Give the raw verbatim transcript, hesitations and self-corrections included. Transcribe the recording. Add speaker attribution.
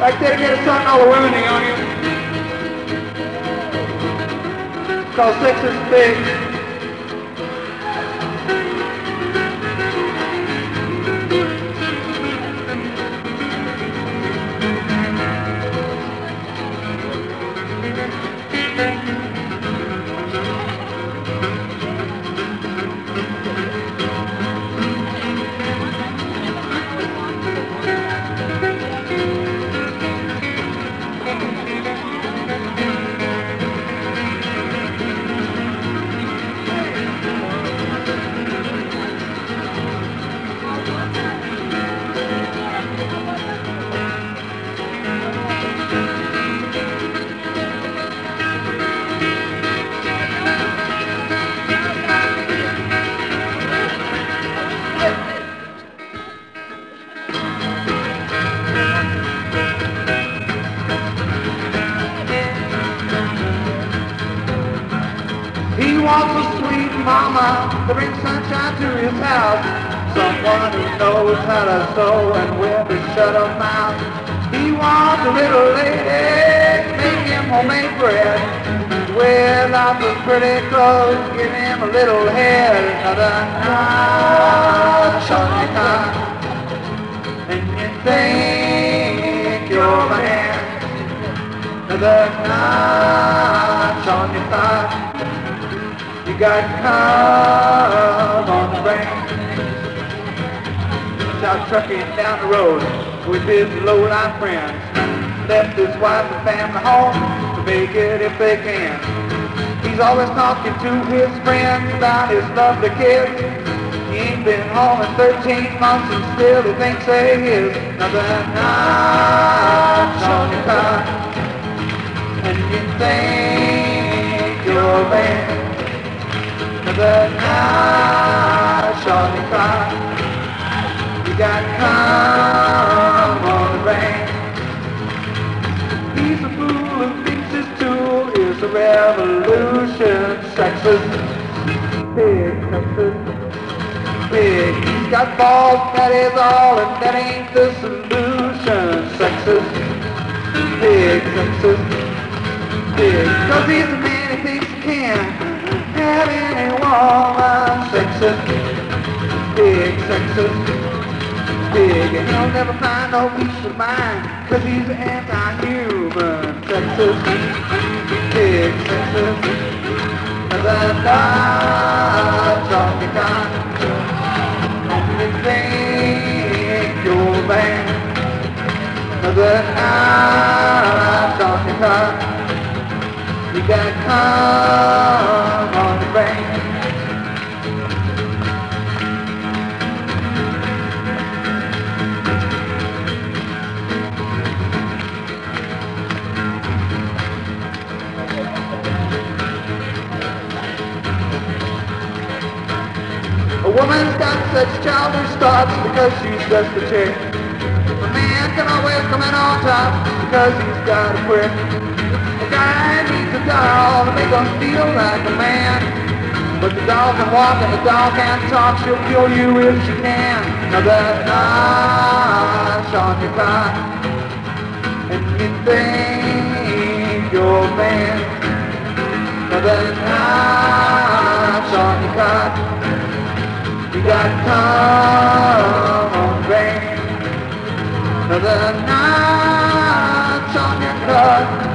Speaker 1: Like they'd get something all ruining on you. Cause sex is big. He wants a sweet mama to bring sunshine to his house. Someone who knows how to sew and when to shut her mouth. He wants a little lady to make him homemade bread. Wear lots of pretty clothes, give him a little head. Another notch on your car, and you think you're the man. Another notch on your thigh. You got come on the brain. He's out trucking down the road with his low-line friends. Left his wife and family home to make it if they can. He's always talking to his friends about his lovely kids. He ain't been home in thirteen months and still he thinks they his. Another notch on your car, and you think you're a man. Another notch on your car, you got come on the rain. He's a fool who thinks his tool is a revolution. Sexist, big, sexist, big. He's got balls, that is all, and that ain't the solution. Sexist, big, sexist, big. Cause he's a man who thinks he can have any woman. Sexist, big, sexist, big. And he'll never find no peace of mind, cause he's anti-human. Sexist, big, sexist. Another notch on your car, and you think you're bad. Another notch on your car, you got come on the brain. A woman's got such childish thoughts because she's just a chick. A man can always come in on top because he's got a prick. A guy needs a doll to make him feel like a man. But the doll can walk and the doll can't talk. She'll kill you if she can. Another notch on your car, and you think you're a man. Another notch on your car, you got come on the rain. Another notch on your car.